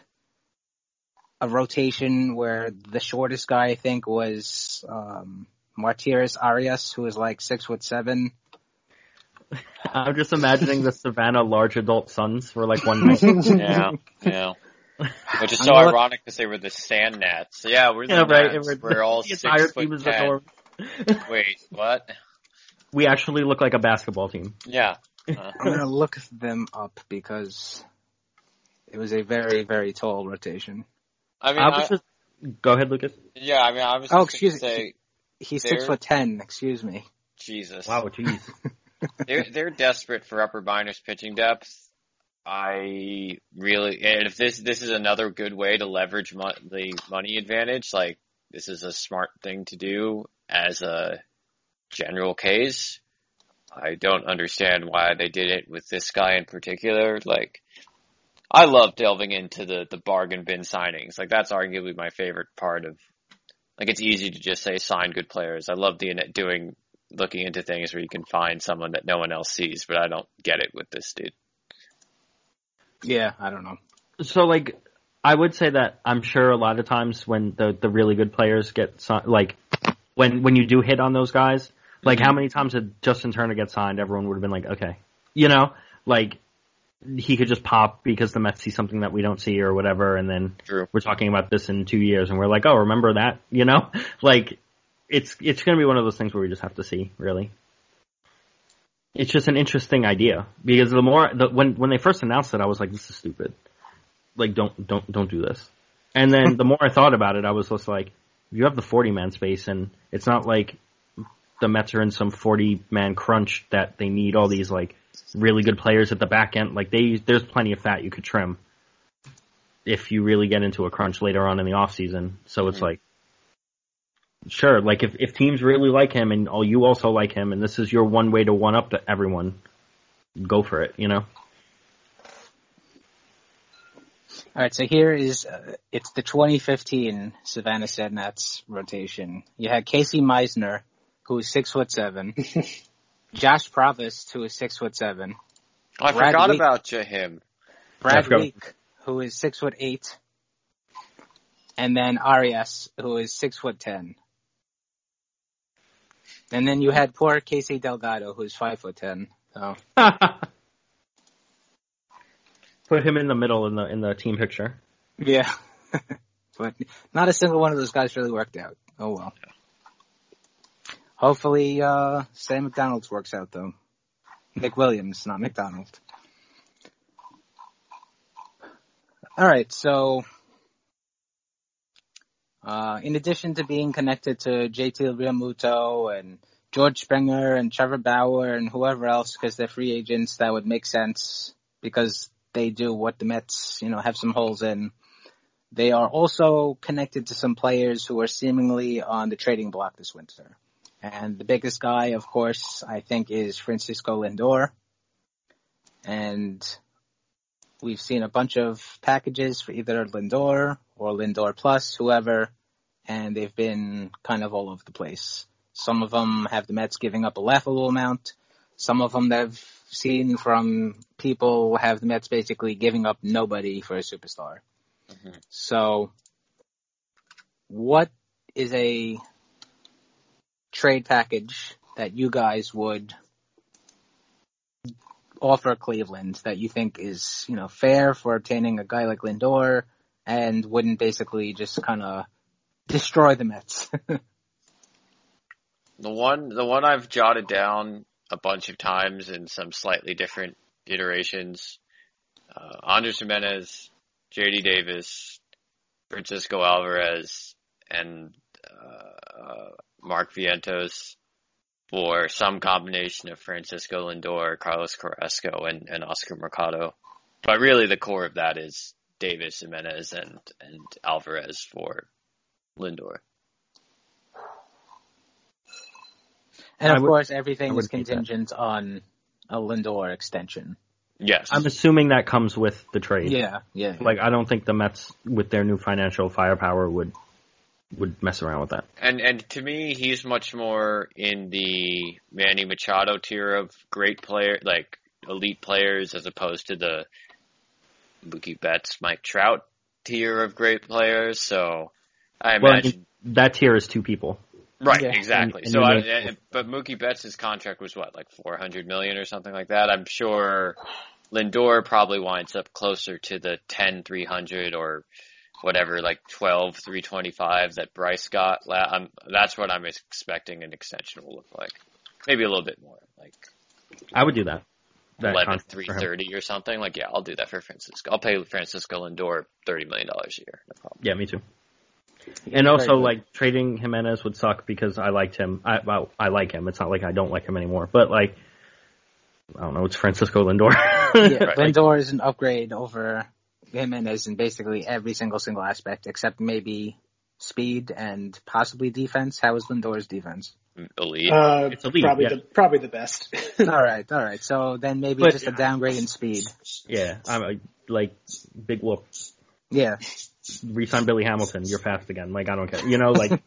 a rotation where the shortest guy I think was Martires Arias, who was 6'7". I'm just imagining the Savannah large adult sons for one night. Yeah. Which is so ironic because they were the Sand Gnats. Yeah, we're the Nats. We're all 6'10". Wait, what? We actually look like a basketball team. Yeah. I'm going to look them up because it was a very, very tall rotation. I mean, go ahead, Lucas. Yeah, I mean, I was just excuse going to me. He's 6'10", excuse me. Jesus. Wow, jeez. They're desperate for upper minors pitching depth. And if this is another good way to leverage the money advantage, this is a smart thing to do as a general case. I don't understand why they did it with this guy in particular. I love delving into the bargain bin signings. That's arguably my favorite part of, it's easy to just say sign good players. I love looking into things where you can find someone that no one else sees, but I don't get it with this dude. Yeah, I don't know. So, I would say that I'm sure a lot of times when the really good players get signed, when you do hit on those guys, how many times did Justin Turner get signed, everyone would have been okay. He could just pop because the Mets see something that we don't see or whatever, and then we're talking about this in 2 years, and we're oh, remember that? It's going to be one of those things where we just have to see, really. It's just an interesting idea because when they first announced it, I was this is stupid. Don't do this. And then the more I thought about it, I was just you have the 40-man space, and it's not the Mets are in some 40-man crunch that they need all these really good players at the back end. There's plenty of fat you could trim if you really get into a crunch later on in the off season. So it's sure, if teams really like him and you also like him, and this is your one way to one up to everyone, go for it, All right, so here is it's the 2015 Savannah Sad Nats rotation. You had Casey Meisner, who is 6'7", Josh Provost, who is 6'7". I forgot about him. Brad Week, who is 6'8", and then Arias, who is 6'10". And then you had poor Casey Delgado, who's 5'10". So. Put him in the middle in the team picture. Yeah. But not a single one of those guys really worked out. Oh well. Hopefully, Sam McDonald's works out though. Nick Williams, not McDonald. Alright, so, in addition to being connected to JT Realmuto and George Springer and Trevor Bauer and whoever else, because they're free agents, that would make sense because they do what the Mets, have some holes in. They are also connected to some players who are seemingly on the trading block this winter. And the biggest guy, of course, I think is Francisco Lindor. And we've seen a bunch of packages for either Lindor or Lindor Plus, whoever, and they've been kind of all over the place. Some of them have the Mets giving up a laughable amount. Some of them that I've seen from people have the Mets basically giving up nobody for a superstar. Mm-hmm. So, what is a trade package that you guys would offer Cleveland that you think is, fair for obtaining a guy like Lindor and wouldn't basically just kind of destroy the Mets? The one I've jotted down a bunch of times in some slightly different iterations, Andres Giménez, JD Davis, Francisco Alvarez, and Mark Vientos for some combination of Francisco Lindor, Carlos Carrasco, and Oscar Mercado. But really the core of that is Davis, Giménez, and Alvarez for Lindor. And of course, everything is contingent on a Lindor extension. Yes. I'm assuming that comes with the trade. Yeah. Like, I don't think the Mets, with their new financial firepower, would mess around with that. And to me, he's much more in the Manny Machado tier of great player, like elite players, as opposed to the Mookie Betts, Mike Trout tier of great players. So I imagine that tier is two people. Right, yeah. Exactly. And but Mookie Betts' contract was what, like $400 million or something like that? I'm sure Lindor probably winds up closer to the 10-300 or whatever, like 12-325 that Bryce got. That's what I'm expecting an extension will look like. Maybe a little bit more, like I would do that. 11-330 or something. Like, yeah, I'll do that for Francisco. I'll pay Francisco Lindor $30 million a year. No problem. Yeah, me too. And also, like, trading Giménez would suck because I liked him. I like him. It's not like I don't like him anymore. But, like, I don't know, it's Francisco Lindor. Yeah, right. Lindor is an upgrade over Giménez in basically every single aspect, except maybe speed and possibly defense. How is Lindor's defense? Elite. It's elite. Probably the best. All right. So then maybe just a downgrade in speed. Yeah, I'm like big whoop. Yeah. Resign Billy Hamilton. You're fast again. Like, I don't care. Like.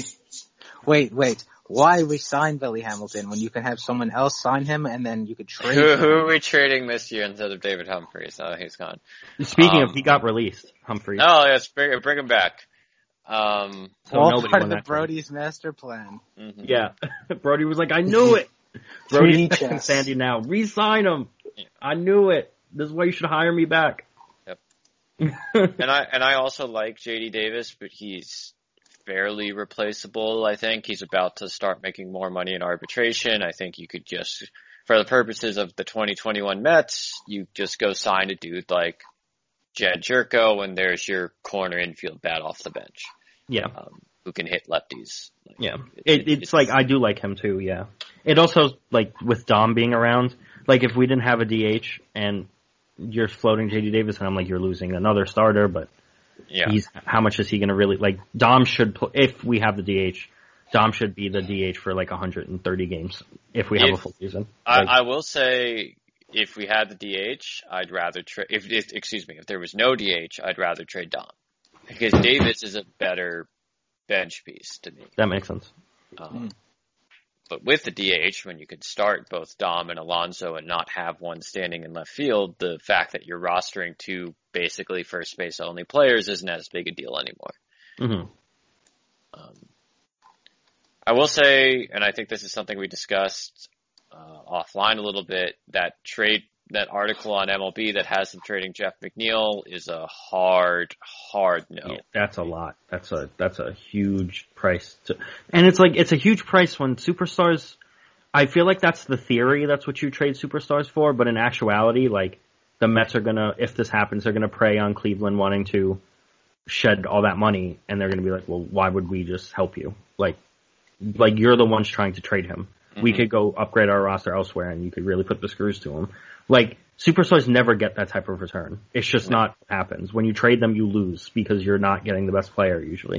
Wait. Why resign Billy Hamilton when you can have someone else sign him and then you could trade him? Who are we trading this year instead of David Humphries? Oh, he's gone. Speaking of, he got released, Humphries. Oh, yes, bring him back. All part of the Brody's master plan. Mm-hmm. Yeah. Brody was like, I knew it. Brody's texting Sandy now. Resign him. Yeah. I knew it. This is why you should hire me back. And I also like JD Davis, but he's fairly replaceable. I think he's about to start making more money in arbitration. I think you could just, for the purposes of the 2021 Mets, you just go sign a dude like Jed Jerko, and there's your corner infield bat off the bench. Yeah, who can hit lefties. Like, yeah, it's like I do like him too. Yeah, it also, like, with Dom being around, like if we didn't have a DH and you're floating JD Davis, and I'm like, you're losing another starter, but yeah, how much is he going to really, like, Dom should, if we have the DH, Dom should be the DH for like 130 games if we have a full season. I will say, if we had the DH, I'd rather trade, if there was no DH, I'd rather trade Dom. Because Davis is a better bench piece to me. That makes sense. But with the DH, when you could start both Dom and Alonso and not have one standing in left field, the fact that you're rostering two basically first base only players isn't as big a deal anymore. Mm-hmm. I will say, and I think this is something we discussed offline a little bit, that article on MLB that has them trading Jeff McNeil is a hard no. Yeah, that's a lot. That's a huge price and it's a huge price when superstars. I feel like that's the theory. That's what you trade superstars for, but in actuality, like the Mets are gonna, if this happens, they're gonna prey on Cleveland wanting to shed all that money, and they're gonna be like, well, why would we just help you? Like you're the ones trying to trade him. Mm-hmm. We could go upgrade our roster elsewhere, and you could really put the screws to him. Like, superstars never get that type of return. It's just not what happens. When you trade them, you lose because you're not getting the best player usually.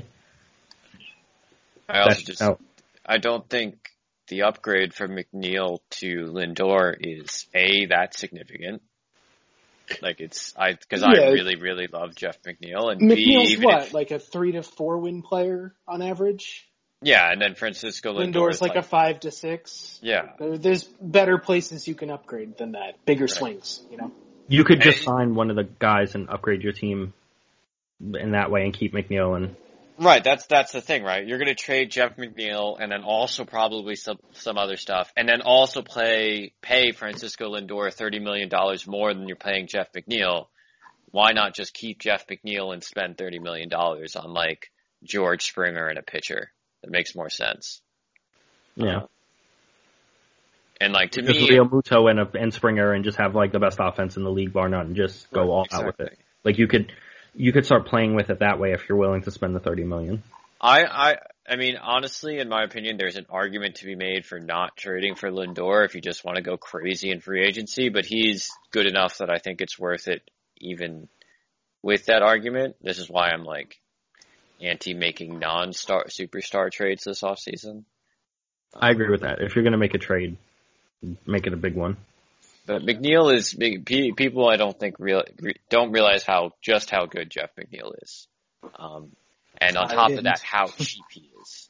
I don't think the upgrade from McNeil to Lindor is that significant. Like I really, really love Jeff McNeil, and McNeil's like a 3 to 4 win player on average. Yeah, and then Francisco Lindor's like a 5 to 6. Yeah, there's better places you can upgrade than that. Bigger swings, you know. You could just sign one of the guys and upgrade your team in that way and keep McNeil and. Right, that's the thing, right? You're going to trade Jeff McNeil and then also probably some other stuff, and then also pay Francisco Lindor $30 million more than you're paying Jeff McNeil. Why not just keep Jeff McNeil and spend $30 million on like George Springer and a pitcher? That makes more sense. Yeah. And like to just me, Real Muto and Springer and just have like the best offense in the league, bar none, and just go all out with it. Like you could start playing with it that way if you're willing to spend the $30 million. I mean, honestly, in my opinion, there's an argument to be made for not trading for Lindor if you just want to go crazy in free agency, but he's good enough that I think it's worth it even with that argument. This is why I'm like anti-making superstar trades this offseason. I agree with that. If you're going to make a trade, make it a big one. But McNeil is big. People I don't think don't realize how good Jeff McNeil is, and on top of that, how cheap he is.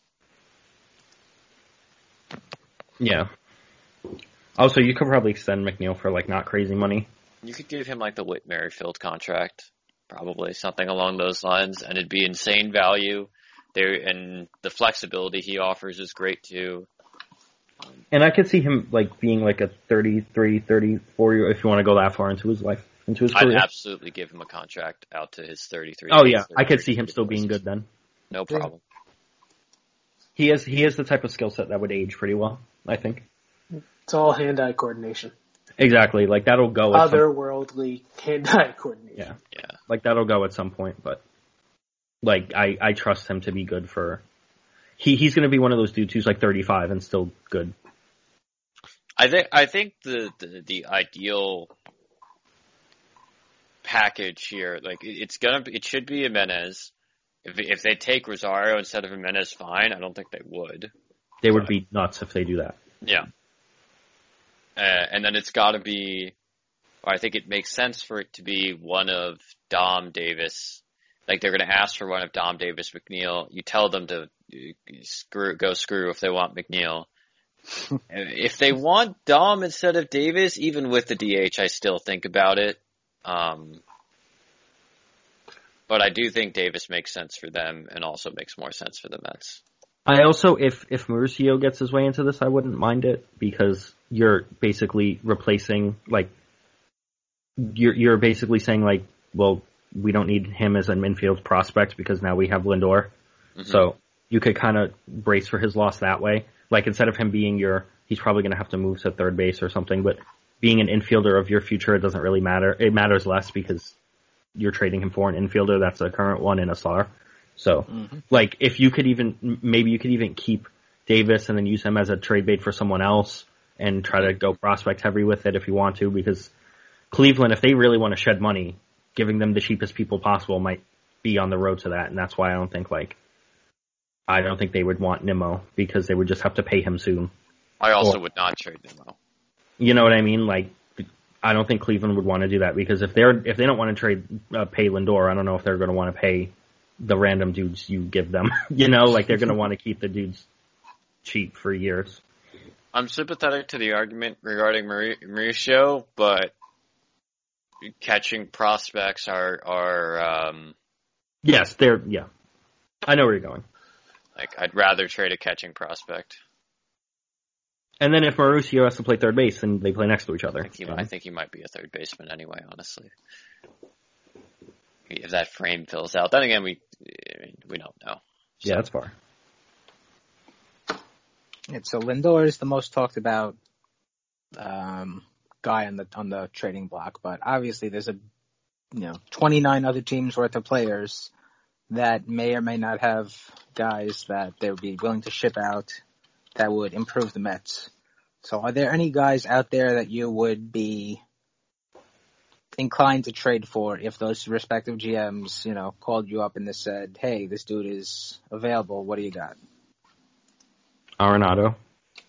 Yeah. Also, you could probably extend McNeil for like not crazy money. You could give him like the Whit Merrifield contract, probably something along those lines, and it'd be insane value. And the flexibility he offers is great too. And I could see him like being like a 33, 34, if you want to go that far into his life, into his career. I'd absolutely give him a contract out to his 33. Oh yeah, I could see him still being good then. No problem. He has the type of skill set that would age pretty well, I think. It's all hand-eye coordination. Exactly, like that'll go at otherworldly hand-eye coordination. Yeah. Like that'll go at some point, but like I trust him to be good for. He's going to be one of those dudes who's like 35 and still good. I think the ideal package here, like it should be Jimenez. If they take Rosario instead of Jimenez, fine. I don't think they would. They would be nuts if they do that. Yeah. And then it's got to be. I think it makes sense for it to be one of Dom Davis. Like they're going to ask for one of Dom Davis, McNeil. You tell them to go screw if they want McNeil. If they want Dom instead of Davis, even with the DH, I still think about it. But I do think Davis makes sense for them and also makes more sense for the Mets. I also, if Mauricio gets his way into this, I wouldn't mind it because you're basically replacing, like, you're basically saying, like, well, we don't need him as an infield prospect because now we have Lindor. Mm-hmm. So you could kind of brace for his loss that way. Like instead of him being he's probably going to have to move to third base or something, but being an infielder of your future, it doesn't really matter. It matters less because you're trading him for an infielder that's a current one in a star. So like if you could maybe you could even keep Davis and then use him as a trade bait for someone else and try to go prospect heavy with it if you want to, because Cleveland, if they really want to shed money, giving them the cheapest people possible might be on the road to that, and that's why I don't think they would want Nimmo because they would just have to pay him soon. I also would not trade Nimmo. You know what I mean? Like, I don't think Cleveland would want to do that because if they don't want to pay Lindor, I don't know if they're going to want to pay the random dudes you give them. You know, like they're going to want to keep the dudes cheap for years. I'm sympathetic to the argument regarding Mauricio, but catching prospects are yes, I know where you're going. Like, I'd rather trade a catching prospect. And then if Mauricio has to play third base, then they play next to each other. I think he might be a third baseman anyway, honestly. If that frame fills out. Then again, we don't know. So. Yeah, that's far. So Lindor is the most talked about guy on the trading block, but obviously there's 29 other teams worth of players that may or may not have guys that they would be willing to ship out that would improve the Mets. So are there any guys out there that you would be inclined to trade for if those respective GMs, called you up and they said, hey, this dude is available, what do you got? Arenado.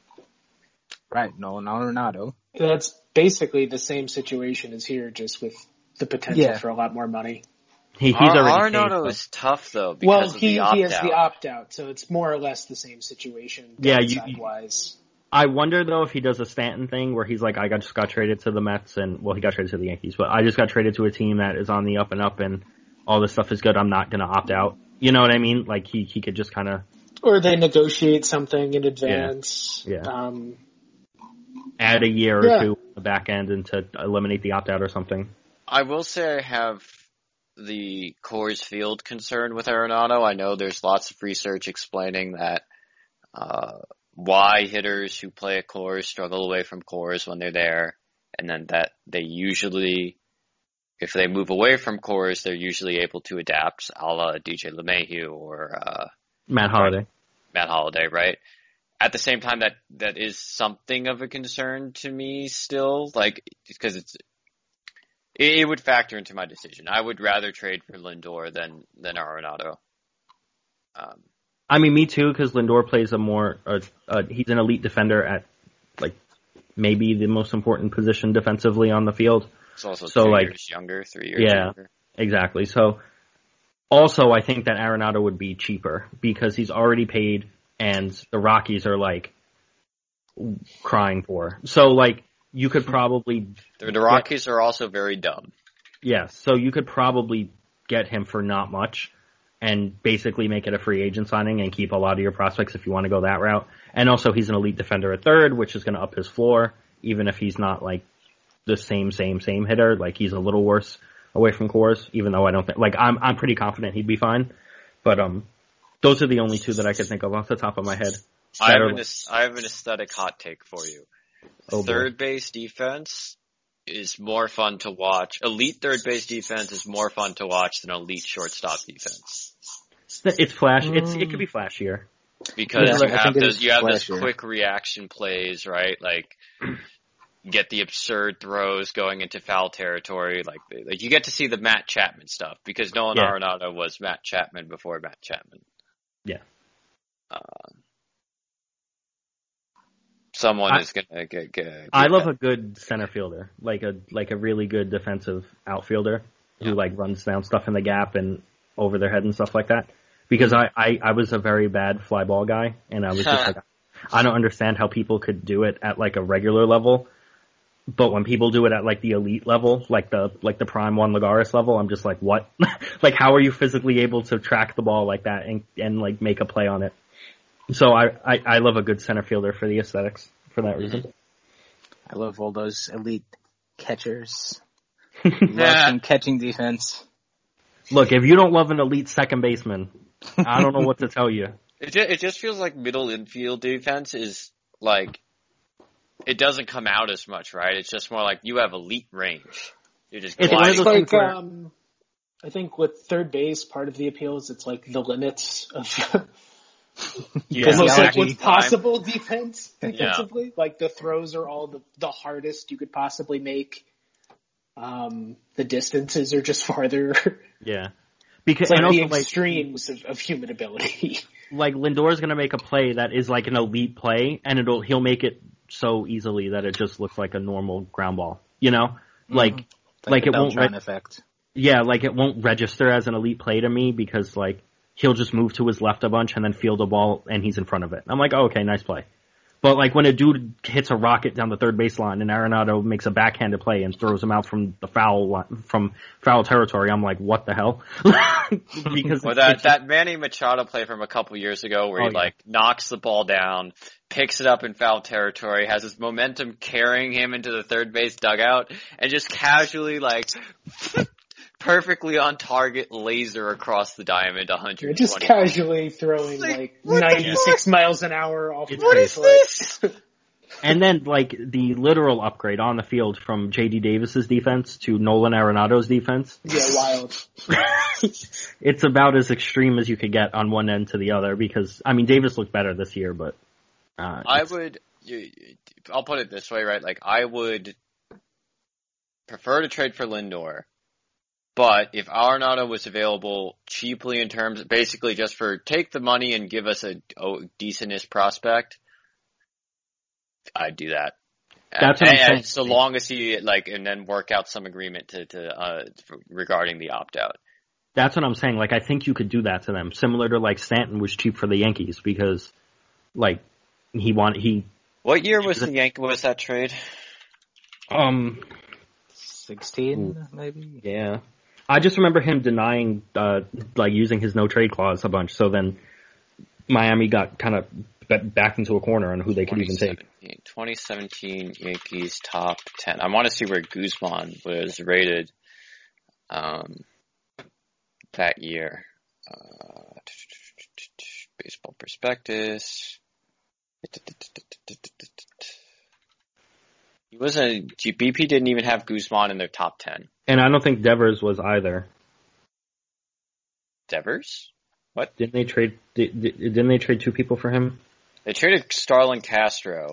Right, Nolan Arenado. That's basically the same situation as here, just with the potential for a lot more money. He's already Arenado is tough though. Because he has the opt-out, so it's more or less the same situation. Yeah, wise. I wonder though if he does a Stanton thing where he's like, I just got traded to the Mets he got traded to the Yankees, but I just got traded to a team that is on the up and up and all this stuff is good. I'm not going to opt out. You know what I mean? Like he could just kind of. Or they negotiate something in advance. Yeah. Add a year or two on the back end and to eliminate the opt out or something. I will say I have the Coors Field concern with Arenado. I know there's lots of research explaining that why hitters who play at Coors struggle away from Coors when they're there, and then that they usually, if they move away from Coors, they're usually able to adapt, a la DJ LeMahieu or Matt Holliday. Matt Holliday, right? At the same time, that is something of a concern to me still, like, because it would factor into my decision. I would rather trade for Lindor than Arenado. I mean, me too, because Lindor plays he's an elite defender at, like, maybe the most important position defensively on the field. He's also 3 years younger, 3 years younger. Yeah, exactly. So, also, I think that Arenado would be cheaper because he's already paid and the Rockies are, like, crying for. So, like, you could probably... The Rockies are also very dumb. Yes, so you could probably get him for not much and basically make it a free agent signing and keep a lot of your prospects if you want to go that route. And also he's an elite defender at third, which is going to up his floor, even if he's not, like, the same hitter. Like, he's a little worse away from Coors, even though I don't think... Like, I'm pretty confident he'd be fine. But those are the only two that I could think of off the top of my head. I have an aesthetic hot take for you. Third base defense is more fun to watch. Elite third base defense is more fun to watch than elite shortstop defense. It's flash. It could be flashier because you have those quick reaction plays, right? Like get the absurd throws going into foul territory. Like you get to see the Matt Chapman stuff because Nolan Arenado was Matt Chapman before Matt Chapman. Yeah. Someone is gonna get. I love a good center fielder, like a really good defensive outfielder who like runs down stuff in the gap and over their head and stuff like that. Because I was a very bad fly ball guy, and I was just like, I don't understand how people could do it at like a regular level, but when people do it at like the elite level, like the prime Juan Lagares level, I'm just like, what? Like, how are you physically able to track the ball like that and like make a play on it? So I love a good center fielder for the aesthetics for that reason. I love all those elite catchers. Love some catching defense. Look, if you don't love an elite second baseman, I don't know what to tell you. It just feels like middle infield defense is like, it doesn't come out as much, right? It's just more like you have elite range. You're just gliding. It's like, I think with third base, part of the appeal is it's like the limits of almost like what's possible defensively. Yeah. Like the throws are all the hardest you could possibly make. The distances are just farther. Yeah. Because it's like the extremes of human ability. Like Lindor's gonna make a play that is like an elite play, and he'll make it so easily that it just looks like a normal ground ball. You know, like it won't effect. Yeah, like it won't register as an elite play to me because like he'll just move to his left a bunch and then field a ball and he's in front of it. I'm like, oh, okay, nice play. But like when a dude hits a rocket down the third baseline and Arenado makes a backhanded play and throws him out from the foul territory, I'm like, what the hell? Because that Manny Machado play from a couple years ago where he knocks the ball down, picks it up in foul territory, has his momentum carrying him into the third base dugout, and just casually perfectly on target laser across the diamond 120. Just casually throwing 96 miles an hour off. What is this? And then the literal upgrade on the field from J.D. Davis's defense to Nolan Arenado's defense. Yeah, wild. It's about as extreme as you could get on one end to the other because, I mean, Davis looked better this year, but I'll put it this way, right? Like, I would prefer to trade for Lindor. But if Arenado was available cheaply in terms, basically just for take the money and give us a decentish prospect, I'd do that. That's what I'm saying. So long as he and then work out some agreement to regarding the opt out. That's what I'm saying. Like, I think you could do that to them, similar to Stanton was cheap for the Yankees because, What year was was that trade? 16 maybe. Yeah. I just remember him denying, using his no trade clause a bunch. So then Miami got kind of back into a corner on who they could even take. 2017 Yankees top 10. I want to see where Guzman was rated that year. Baseball Prospectus. BP didn't even have Guzman in their top 10. And I don't think Devers was either. Devers? What? Didn't they trade two people for him? They traded Starlin Castro.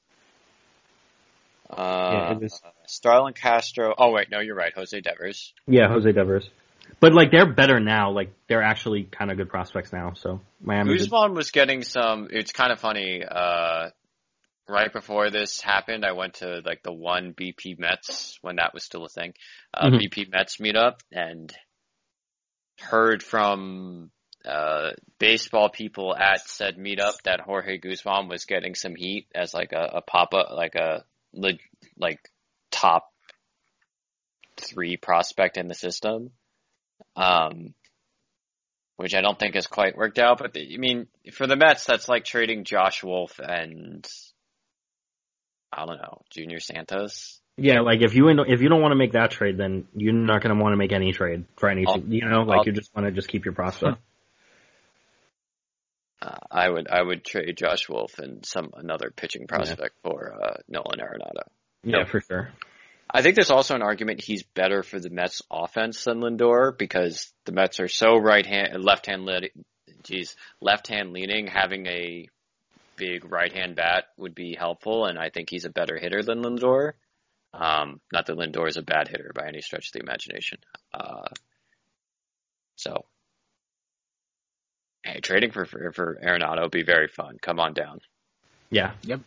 Starlin Castro. Oh wait, no, you're right. Jose Devers. Yeah, Jose Devers. But they're better now. They're actually kind of good prospects now. So Miami. Guzman was getting some. It's kind of funny. Right before this happened, I went to the one BP Mets when that was still a thing. BP Mets meetup and heard from baseball people at said meetup that Jorge Guzman was getting some heat as a pop-up, top 3 prospect in the system. Which I don't think has quite worked out, but for the Mets, that's like trading Josh Wolf and I don't know, Junior Santos. Yeah, if you don't want to make that trade, then you're not going to want to make any trade for anything. You just want to just keep your prospect. I would trade Josh Wolf and another pitching prospect for Nolan Arenado. Yeah, for sure. I think there's also an argument he's better for the Mets offense than Lindor because the Mets are so left-hand leaning. Having a big right-hand bat would be helpful, and I think he's a better hitter than Lindor. Not that Lindor is a bad hitter by any stretch of the imagination. Trading for Arenado would be very fun. Come on down. Yeah. Yep.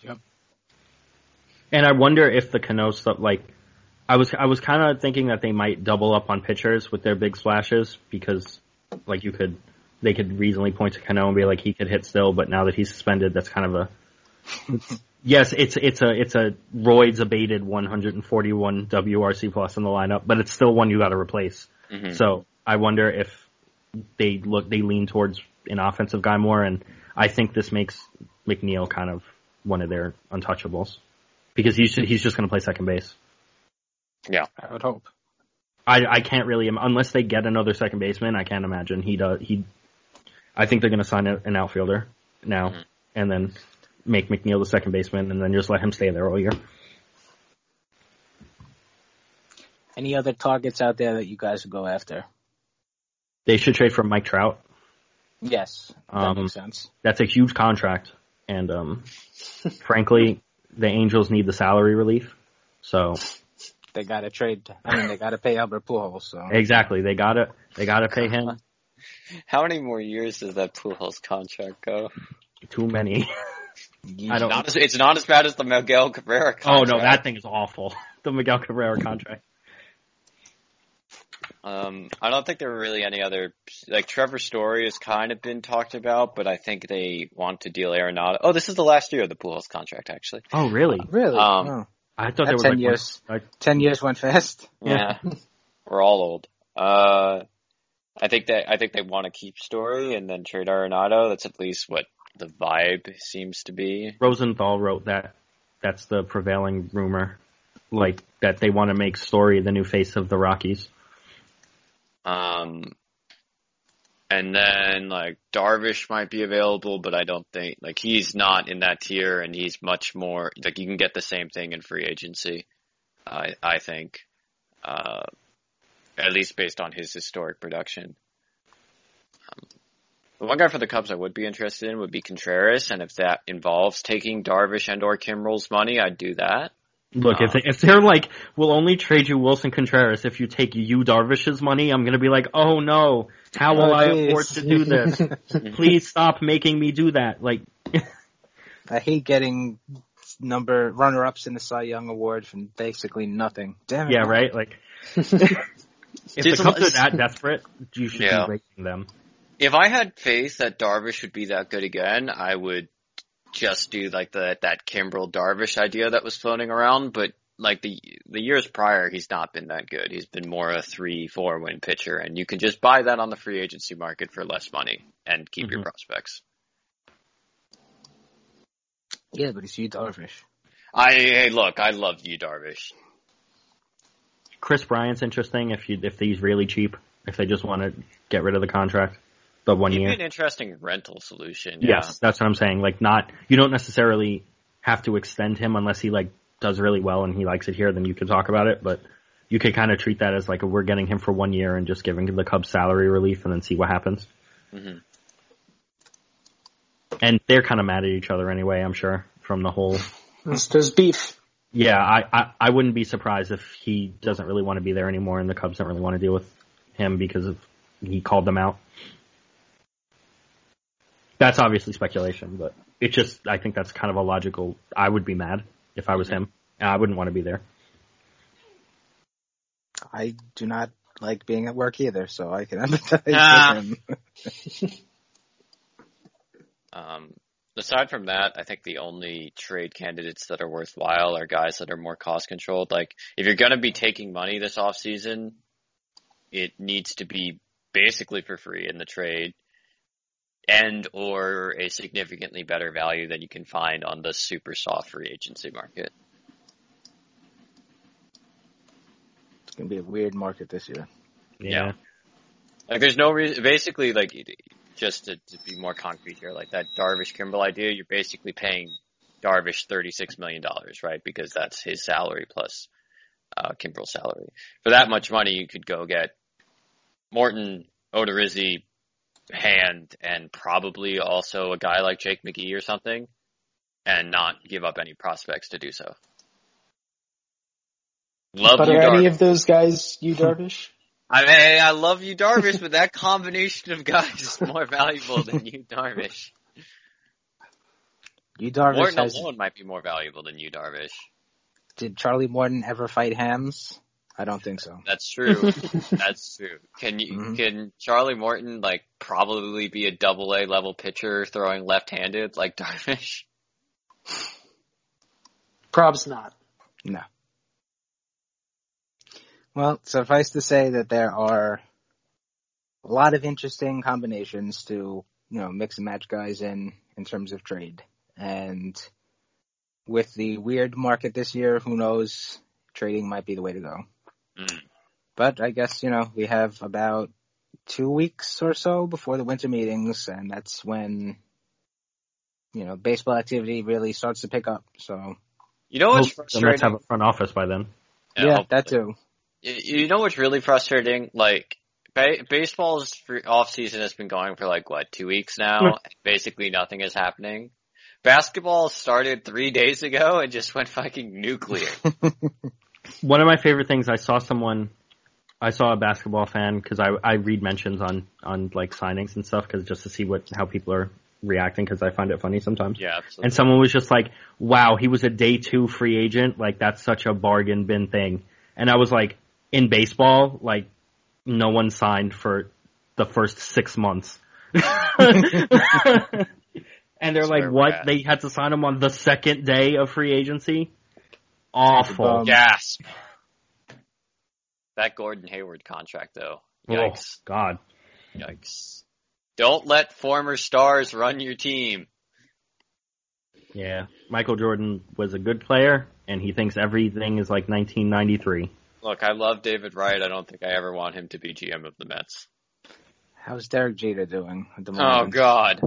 And I wonder if the Cano stuff, I was kind of thinking that they might double up on pitchers with their big splashes because, they could reasonably point to Cano and be like, he could hit still, but now that he's suspended, that's kind of yes, it's a Royds abated 141 WRC plus in the lineup, but it's still one you got to replace. Mm-hmm. So I wonder if they lean towards an offensive guy more, and I think this makes McNeil kind of one of their untouchables because he's just going to play second base. Yeah, I would hope. I can't really, unless they get another second baseman, I can't imagine I think they're going to sign an outfielder now and then make McNeil the second baseman and then just let him stay there all year. Any other targets out there that you guys would go after? They should trade for Mike Trout. Yes, that makes sense. That's a huge contract, and frankly, the Angels need the salary relief, so they got to trade. They got to pay Albert Pujols. So exactly, they got to pay him. How many more years does that Pujols contract go? Too many. It's not as bad as the Miguel Cabrera contract. Oh no, that thing is awful. The Miguel Cabrera contract. I don't think there were really any other, like Trevor Story has kind of been talked about, but I think they want to deal Arenado. Oh, this is the last year of the Pujols contract, actually. Oh, really? Really? I thought there was 10 years. 10 years went fast. Yeah. We're all old. I think they want to keep Story and then trade Arenado. That's at least what the vibe seems to be. Rosenthal wrote that. That's the prevailing rumor. Like, that they want to make Story the new face of the Rockies. And then, like, Darvish might be available, but I don't think, like, he's not in that tier, and he's much more, like, you can get the same thing in free agency, I think, at least based on his historic production. The one guy for the Cubs I would be interested in would be Contreras, and if that involves taking Darvish and or Kimbrel's money, I'd do that. Look, if they're like, we'll only trade you Wilson Contreras if you take Yu Darvish's money, I'm gonna be like, oh no, how will I afford to do this? Please stop making me do that. Like, I hate getting runner-ups in the Cy Young Award from basically nothing. Damn it. Yeah, right? Like, if the Cubs are that desperate, you should be raking them. If I had faith that Darvish would be that good again, I would just do like that Kimbrel Darvish idea that was floating around, but like the years prior, he's not been that good. He's been more a 3-4 win pitcher, and you can just buy that on the free agency market for less money and keep your prospects. Yeah, but it's Yu Darvish. Hey, look, I love Yu Darvish. Chris Bryant's interesting if he's really cheap, if they just want to get rid of the contract. The 1 year. It'd be an interesting rental solution. Yeah. Yes, that's what I'm saying. Like, you don't necessarily have to extend him unless he like does really well and he likes it here. Then you could talk about it, but you could kind of treat that as like we're getting him for 1 year and just giving the Cubs salary relief and then see what happens. Mm-hmm. And they're kind of mad at each other anyway. I'm sure from the whole. There's beef. Yeah, I wouldn't be surprised if he doesn't really want to be there anymore and the Cubs don't really want to deal with him because he called them out. That's obviously speculation, but I think that's kind of a logical, I would be mad if I was him, and I wouldn't want to be there. I do not like being at work either, so I can empathize with him. Aside from that, I think the only trade candidates that are worthwhile are guys that are more cost controlled. Like, if you're going to be taking money this offseason, it needs to be basically for free in the trade, and or a significantly better value than you can find on the super soft free agency market. It's going to be a weird market this year. Yeah. Like, there's no reason, basically, like, just to be more concrete here, like that Darvish Kimbrel idea, you're basically paying Darvish $36 million, right? Because that's his salary plus Kimbrel's salary. For that much money, you could go get Morton, Odorizzi, Hand, and probably also a guy like Jake McGee or something, and not give up any prospects to do so. But are any of those guys Yu Darvish? I mean, I love Yu Darvish, but that combination of guys is more valuable than Yu Darvish. Yu Darvish Morton alone might be more valuable than Yu Darvish. Did Charlie Morton ever fight Hams? I don't think so. That's true. That's true. Can Charlie Morton like probably be a AA level pitcher throwing left-handed like Darvish? Probs not. No. Well, suffice to say that there are a lot of interesting combinations to, mix and match guys in terms of trade. And with the weird market this year, who knows, trading might be the way to go. But I guess, we have about 2 weeks or so before the winter meetings, and that's when, baseball activity really starts to pick up. So, what's frustrating? Let's have a front office by then. Yeah, that too. You know what's really frustrating? Like, baseball's off-season has been going for 2 weeks now. Basically nothing is happening. Basketball started 3 days ago and just went fucking nuclear. One of my favorite things, I saw a basketball fan, because I read mentions on signings and stuff, just to see how people are reacting, because I find it funny sometimes. Yeah, absolutely. And someone was just like, wow, he was a day 2 free agent, that's such a bargain bin thing. And I was like, in baseball, no one signed for the first 6 months. And they're like, what? Bad. They had to sign him on the second day of free agency? Awful. Gasp. That Gordon Hayward contract, though. Yikes. Oh, God. Yikes. Don't let former stars run your team. Yeah. Michael Jordan was a good player, and he thinks everything is like 1993. Look, I love David Wright. I don't think I ever want him to be GM of the Mets. How's Derek Jeter doing at the moment? Oh, God.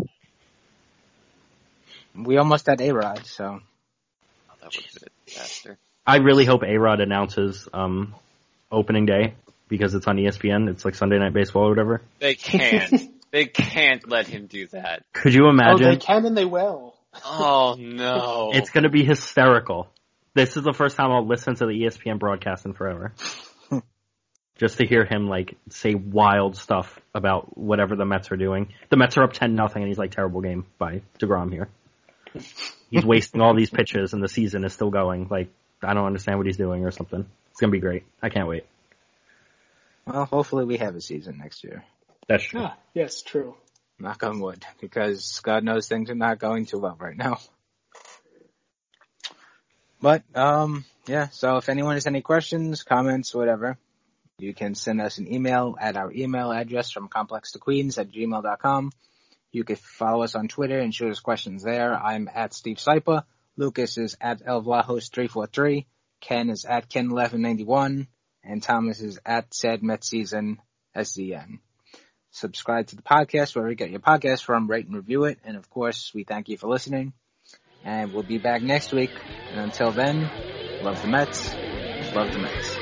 We almost had A-Rod, so. Oh, that would have been a disaster. I really hope A-Rod announces opening day because it's on ESPN. It's like Sunday Night Baseball or whatever. They can't. They can't let him do that. Could you imagine? Oh, they can and they will. Oh, no. It's going to be hysterical. This is the first time I'll listen to the ESPN broadcast in forever. Just to hear him, like, say wild stuff about whatever the Mets are doing. The Mets are up 10-0, and he's like, terrible game by DeGrom here. He's wasting all these pitches, and the season is still going. Like, I don't understand what he's doing or something. It's going to be great. I can't wait. Well, hopefully we have a season next year. That's true. Ah, yes, true. Knock on wood, because God knows things are not going too well right now. But, yeah, so if anyone has any questions, comments, whatever, you can send us an email at our email address from complextoqueens@gmail.com. You can follow us on Twitter and shoot us questions there. I'm at Steve Sypa. Lucas is at ElVlajos343. Ken is at Ken1191. And Thomas is at SadMetSeason SZN. Subscribe to the podcast wherever you get your podcast from. Rate and review it. And, of course, we thank you for listening. And we'll be back next week. And until then, love the Mets. Love the Mets.